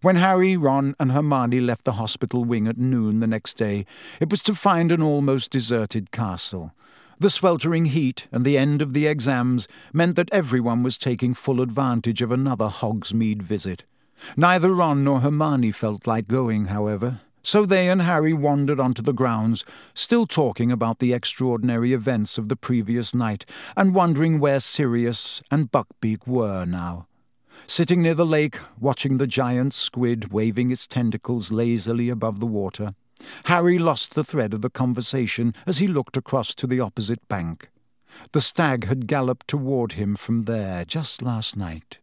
When Harry, Ron and Hermione left the hospital wing at noon the next day, it was to find an almost deserted castle. The sweltering heat and the end of the exams meant that everyone was taking full advantage of another Hogsmeade visit. Neither Ron nor Hermione felt like going, however, so they and Harry wandered onto the grounds, still talking about the extraordinary events of the previous night and wondering where Sirius and Buckbeak were now. Sitting near the lake, watching the giant squid waving its tentacles lazily above the water, Harry lost the thread of the conversation as he looked across to the opposite bank. The stag had galloped toward him from there just last night.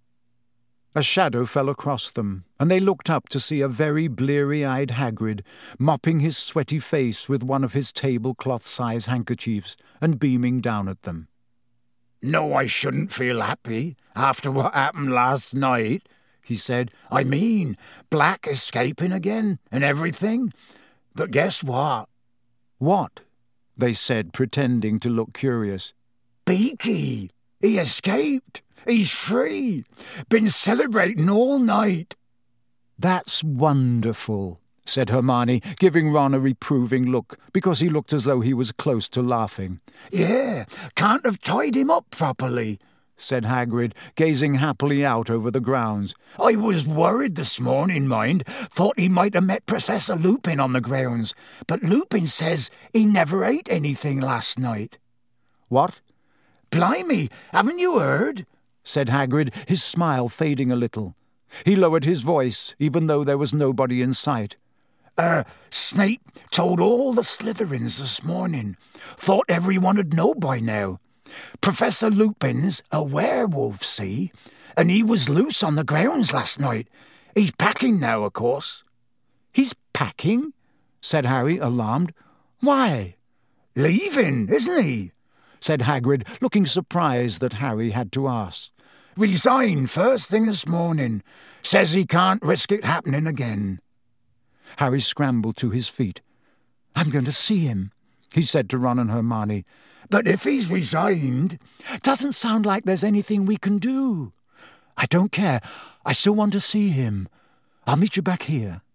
A shadow fell across them, and they looked up to see a very bleary-eyed Hagrid mopping his sweaty face with one of his tablecloth-size handkerchiefs and beaming down at them. "No, I shouldn't feel happy after what happened last night," he said. "I mean, Black escaping again and everything. But guess what?" "What?" they said, pretending to look curious. "Beaky! He escaped! He's free! Been celebrating all night!" "That's wonderful," said Hermione, giving Ron a reproving look, because he looked as though he was close to laughing. "Yeah, can't have tied him up properly," said Hagrid, gazing happily out over the grounds. "I was worried this morning, mind. Thought he might have met Professor Lupin on the grounds. But Lupin says he never ate anything last night." "What?" "Blimey, haven't you heard?" said Hagrid, his smile fading a little. He lowered his voice, even though there was nobody in sight. Snape told all the Slytherins this morning. Thought everyone'd know by now. Professor Lupin's a werewolf, see? And he was loose on the grounds last night. He's packing now, of course." "He's packing?" said Harry, alarmed. "Why?" "Leaving, isn't he?" said Hagrid, looking surprised that Harry had to ask. "Resigned first thing this morning. Says he can't risk it happening again." Harry scrambled to his feet. "I'm going to see him," he said to Ron and Hermione. "But if he's resigned—" "Doesn't sound like there's anything we can do." "I don't care. I still want to see him. I'll meet you back here."